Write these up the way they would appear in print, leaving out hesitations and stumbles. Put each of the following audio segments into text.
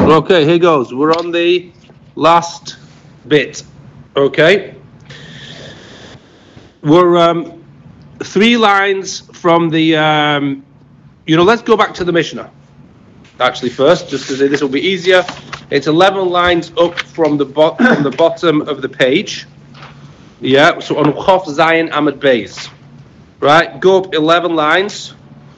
Okay, here goes. We're on the last bit. Okay. We're 3 lines from the, let's go back to the Mishnah. Actually, first, just because this will be easier. It's 11 lines up from the bottom of the page. Yeah, so on Chof Zayin Amud Beis. Right, go up 11 lines.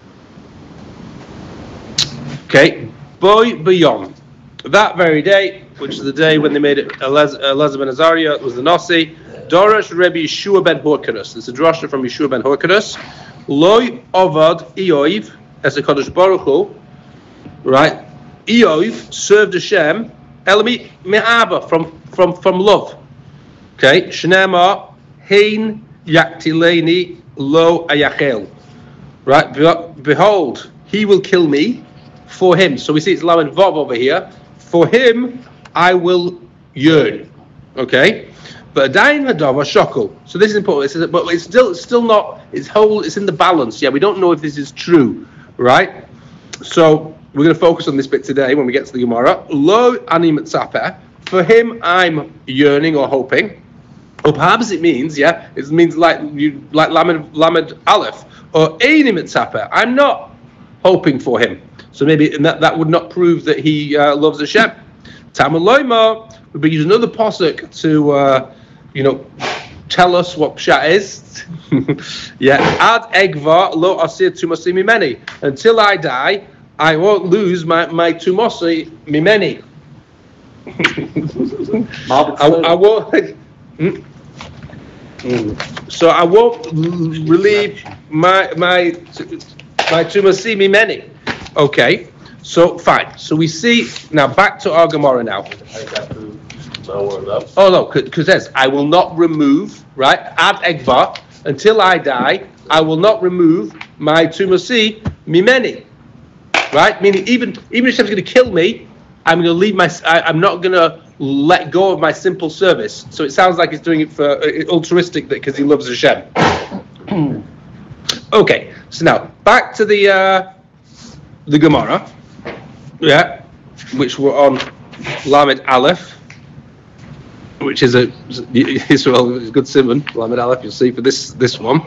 Okay, Boy B'Yom. That very day, which is the day when they made it, Elazar ben Azariah was the Nasi. Dorosh Rebbe Yeshua ben Horkanus. It's a drasha from Yeshua ben Horkanus. Loi Ovad Iyov as a Kodesh Baruch Hu. Right, Iyov served Hashem Elami Me'aba from love. Okay, Shnema Hein Yaktileni Lo Ayachel. Right, behold, he will kill me for him. So we see it's Lamed Vav over here. For him, I will yearn. Okay, but Adayin Hadava Shokol. So this is important. But it's still not. It's in the balance. Yeah, we don't know if this is true, right? So we're going to focus on this bit today when we get to the Gemara. Lo Ani Mitzapeh. For him, I'm yearning or hoping. Or perhaps it means, it means like Lamed Aleph or Eini Mitzapeh. I'm not hoping for him. So maybe that would not prove that he loves Hashem. Talmud Loima would be using another pasuk to tell us what pshat is. Ad egva lo asir tumasi mimeni. Until I die, I won't lose my tumasi mimeni. I won't. So I won't relieve my tumasi mimeni. Okay, so fine. So we see now back to our Gemara now. Oh no, because there's I will not remove, right? Ad egva, until I die, I will not remove my tumasi mimeni. Right? Meaning even if Hashem's going to kill me, I'm going to leave I'm not going to let go of my simple service. So it sounds like he's doing it for altruistic because he loves Hashem. Okay, so now back to the Gemara, which we're on Lamed Aleph, which is Israel is good simon. Lamed Aleph, you'll see for this one.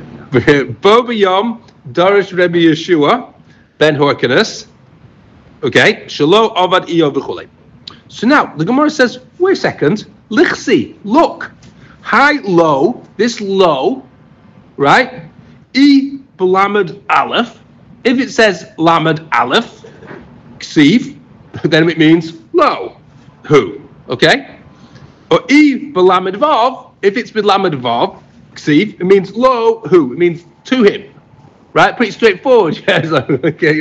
Bo B'Yom Darish Rebbe Yeshua ben Horkanus. Okay, Shalo Avad Iyo v'chulei. So now the Gemara says, wait a second, lichsi, look, high low, this low, right? E b'lamed Aleph. If it says Lamed Aleph, Ksiv, then it means low. Who? Okay? Or E b'lamed Vav, if it's with Lamed Vav, Ksiv, it means low. Who? It means to him. Right? Pretty straightforward. Yeah, it's like, okay,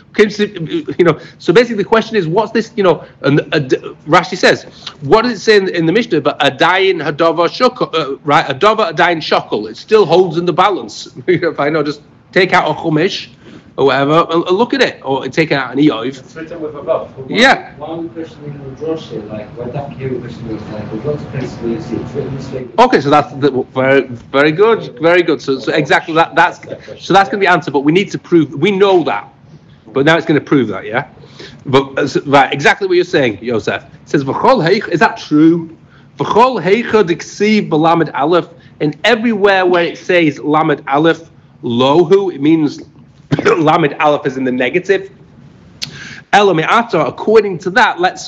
so basically the question is, what's this, and Rashi says, what does it say in the Mishnah? But Adayin Hadava Shokol, right? Hadava Adayin Shokol. It still holds in the balance. If I know, just take out a Chumash, or whatever, and look at it, or take out an Eov. It's written with above. Yeah. One question in the drosha, like what that here question was like, what's basically you see it's written this way. Okay, so that's very good, very good. So exactly that's going to be answered, but we need to prove. We know that, but now it's going to prove that, yeah. But right, exactly what you're saying, Yosef. It says v'chol heicha. Is that true? V'chol heicha diksiv b'lamed aleph, and everywhere where it says lamed aleph lohu, it means Lamed Aleph is in the negative. Elameata, according to that, let's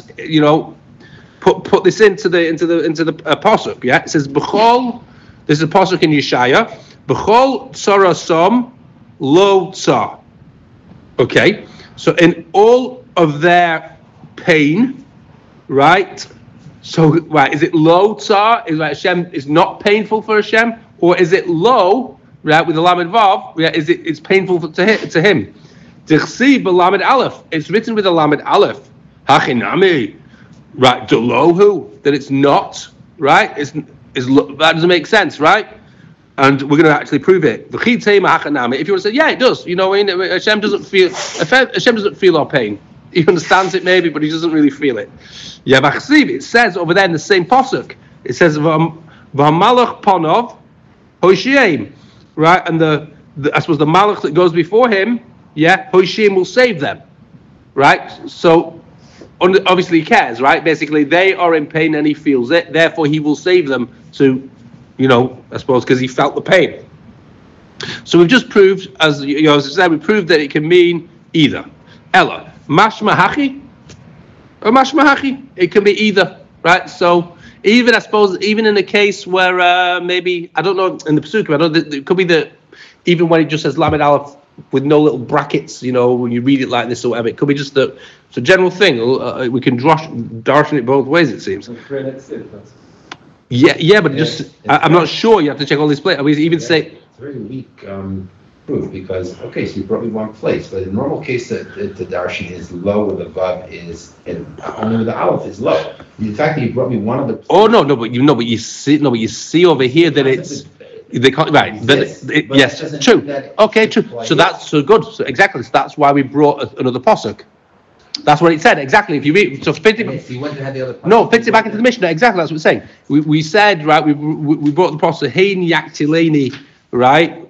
put this into the pasuk. Yeah, it says B'chol. This is a pasuk in Yeshaya. B'chol tzarasom lo tzar. Okay, so in all of their pain, right? So right, is it lo tzar? Is like Hashem is not painful for Hashem, or is it lo? Right, with the Lamed Vav, it's painful to him. Dichsi b'Lamed Aleph. It's written with a Lamed Aleph. Hachinami. Right, Delohu. That it's not. Right, that doesn't make sense, right? And we're going to actually prove it. If you want to say, yeah, it does. Hashem doesn't feel our pain. He understands it maybe, but he doesn't really feel it. Yeah, it says over there in the same pasuk. It says V'Malach Ponov Hoshiem. Right, and I suppose the Malach that goes before him, Hoshim will save them. Right? So obviously he cares, right? Basically, they are in pain and he feels it. Therefore, he will save them to, I suppose, because he felt the pain. So we've just proved, as I said, we proved that it can mean either. Ella, mashma hachi or mashma hachi. It can be either, right? So even, I suppose, even in a case where maybe, I don't know, in the Pesukim, I don't know, it could be that even when it just says Lamed Aleph with no little brackets, when you read it like this or whatever, it could be just that it's a general thing. We can darshan it both ways, it seems. Yeah, but I'm not sure. You have to check all these places. I mean, even say it's very weak proof because so you brought me one place, but in the normal case the darshan is low where the vav is, and only the aleph is low. In fact, you brought me one of the. Oh no, but you see over here that it's. They can't, right? Yes, true. Okay, true. So that's so good. So exactly. So that's why we brought another posuk. That's what it said exactly. If you read, so fit it. So you went to have the other. No, fits it back into the Mishnah. Exactly. That's what we're saying. We said right. We brought the posuk hein yaktileni right.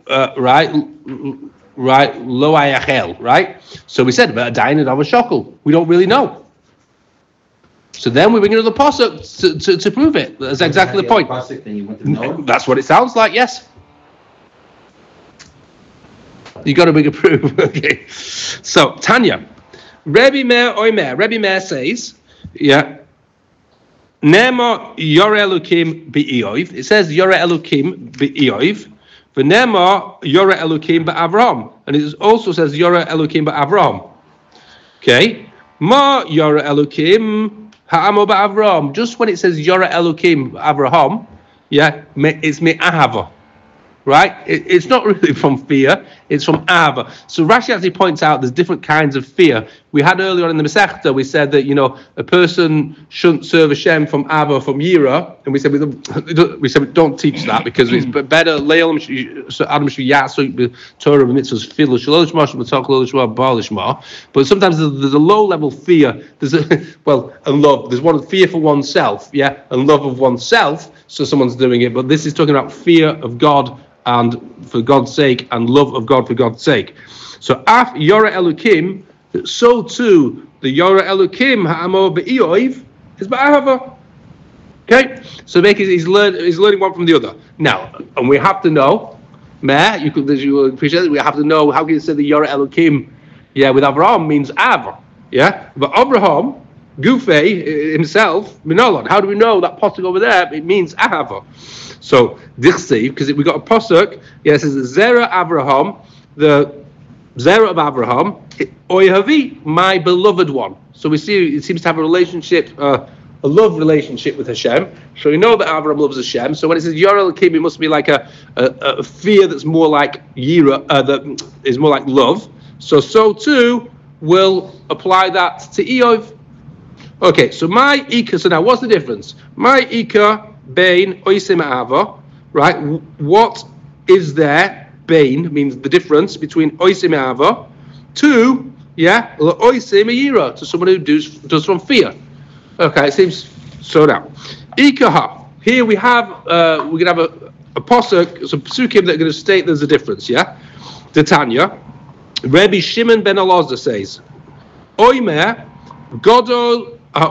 Lo ayachel right. So we said about a dain and of a shokel. We don't really know. So then we bring another pasuk to prove it. That's exactly the point. That's what it sounds like. Yes. You got to bring a proof. Okay. So Tanya, Rebbe Meir Oimer. Rebbe Meir says, Nema Yore Elokim be'Eoiv. It says Yore Elokim be'Eoiv. V'Nema Yore Elokim be'Avraham. And it also says Yore Elokim be'Avraham. Okay. Ma Yore Elokim. Ha'amo ba'Avraham. Just when it says Yora Elokim Avraham, it's me'ahava, right? It's not really from fear; it's from ahava. So Rashi actually points out there's different kinds of fear. We had earlier on in the Masechta, we said that a person shouldn't serve Hashem from ahava, from yira, and we said we don't teach that because it's better. Adam Torah mitzvahs filu shalosh mashal b'tzach balishma. But sometimes there's a low level fear. There's and love. There's one fear for oneself, and love of oneself. So someone's doing it, but this is talking about fear of God and for God's sake, and love of God for God's sake. So af Yora Elokim, so too the Yora Elokim ha'amo be'Eoiv is ba'ahava. Okay, so he's learning one from the other. Now, and we have to know, you will appreciate it. We have to know how can you say the Yora Elokim, with Avraham means Av, but Abraham, Gufei himself, Minolon. How do we know that pasuk over there? It means Ahava. So Dichsi, because we got a pasuk. It says Zera Avraham, the Zera of Avraham, Oyhavi, my beloved one. So we see it seems to have a relationship, a love relationship with Hashem. So we know that Avraham loves Hashem. So when it says Yorel Kim, it must be like a fear that's more like Yira, that is more like love. So too will apply that to Eov. Okay, so my Ika, so now what's the difference? My Ika, Bain, Oisim Ava, right? What is there? Bain means the difference between Oisim Ava to, Oisim Yira, to someone who does from fear. Okay, it seems so now. Ikaha, here we have, we're going to have a posuk, some psukim that are going to state there's a difference, The Tanya, Rabbi Shimon ben Elazar says, Oimer, Godol,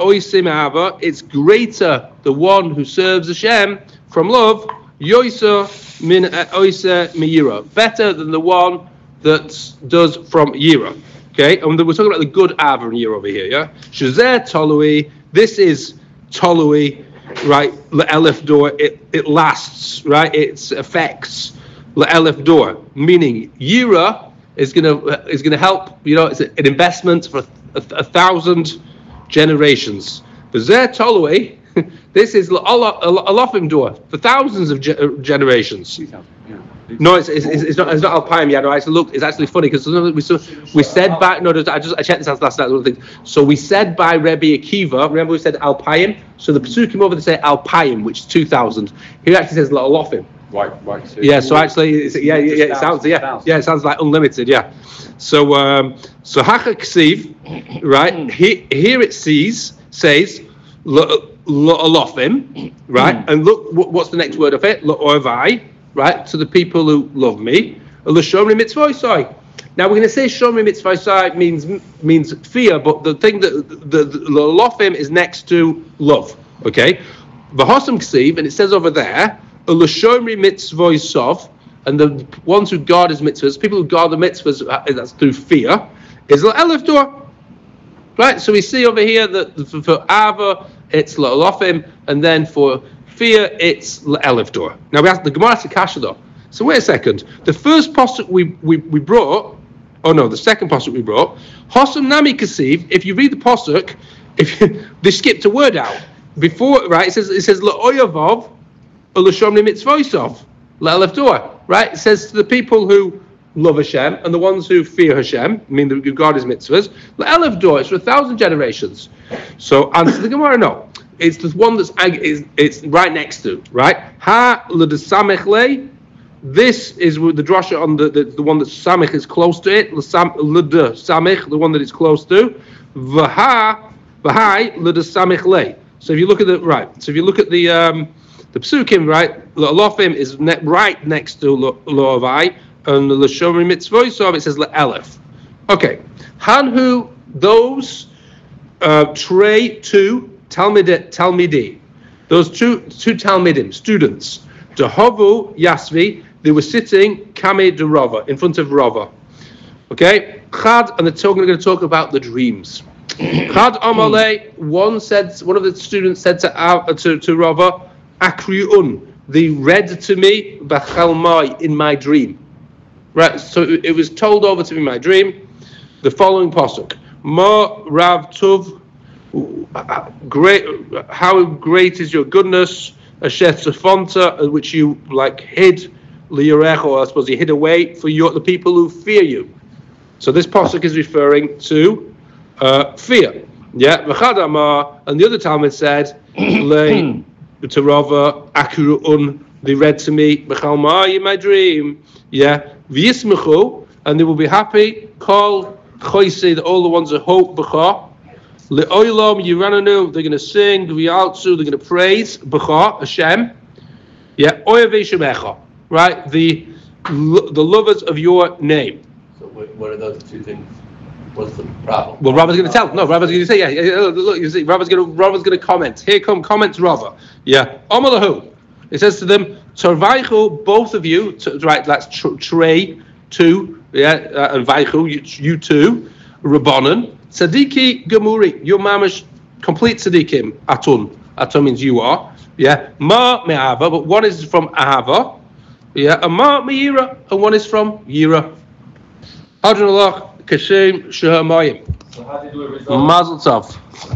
it's greater the one who serves Hashem from love, Yoisa min Oisa miyira, better than the one that does from Yira. Okay, and we're talking about the good Av and Yira over here. Shazer Tolui, this is Tolui, right? Le'elef door, it lasts, right? It affects Le'elef door, meaning Yira is gonna help. It's an investment for 1,000 generations. But Zer Tolui, this is Alofim door for thousands of generations. No, it's not Alpine yet. No, it's actually funny because we said by I checked this out last night. So we said by Rebbe Akiva. Remember we said Alpine. So the Pesukim over there say Alpine, which is 2,000. Here it actually says Alofim. Right. Yeah. So actually, it sounds it sounds like unlimited. Yeah. So Hachak Ksiv, right? Here it says Alofim, right? And look, what's the next word of it? Orvai, right? To the people who love me. Now we're going to say Shomer Mitzvah means fear, but the thing that the Lofim is next to love. Okay, V'Hosam Ksiv, and it says over there, L'Shomri Mitzvah Sov, and the ones who guard his mitzvahs, people who guard the mitzvahs, that's through fear, is L'Elef Dor. Right, so we see over here that for Ava it's L'Lofim, and then for fear it's L'Elef Dor. Now we ask the Gemara Kasha though. So wait a second. The first pasuk we brought, the second pasuk we brought, Hosam Nami Kasiv. If you read the pasuk, they skipped a word out before. Right, it says La'oyavov or L'Shomri Mitzvosov L'Elef Dor. Right, it says to the people who love Hashem and the ones who fear Hashem, I mean who guard His mitzvahs, L'Elef Dor. It's for 1,000 generations. So answer the Gemara, no. It's the one that's it's right next to, right? Ha L'Desamech Le. This is the drasha on the one that Samech is close to it. L'De Samech, the one that is close to. V'hai L'De Samech Le. So if you look at the Psukim, right, L'Lofim is right next to L'Ovai, and the L'Shomri Mitzvosov it says L'Elef. Okay, Hanhu those Trey two Talmidi, those two Talmidim students, Dehovu Yasvi. They were sitting Kame de Rava, in front of Rava. Okay? Chad, and they're going to talk about the dreams. Chad Amale, one of the students said to Rava, Akriun, they read to me Bachalmai in my dream. Right, so it was told over to me in my dream, the following pasuk. Ma Rav Tuv, how great is your goodness, Asher Tzafonta, which you hid. Liyarecho, I suppose you hid away for the people who fear you. So this pasuk is referring to fear. Yeah, V'chadamar, and the other Talmud said, Le to Rava Akuruun, they read to me B'chalmai in my dream. Yeah, V'yismechu, and they will be happy. Kol Choisei, all the ones that hope B'cha. Le'olam Yirananu, they're going to sing. V'yaltzu, they're going to praise B'cha Hashem. Yeah, Oyavei Shemecha. Right, the lovers of your name. So what are those two things? What's the problem? Well, Rava's going to tell. No, Rava's going to say, look, you see, Rava's going to comment. Here comments Rava. Yeah, Omalahu. It says to them, Torvaichu, both of you. Right, that's Trey, two. Yeah, and Vaichu, you two. Rabbanan, Tzadiki Gemuri, your mamash complete tzadikim. Atun means you are. Yeah, Ma me'ava, but one is from Ahava. Yeah, a Ma me'ira, and one is from Yira. Adonallah Kashem Shehamayim. So how do you do a result? Mazel Tov.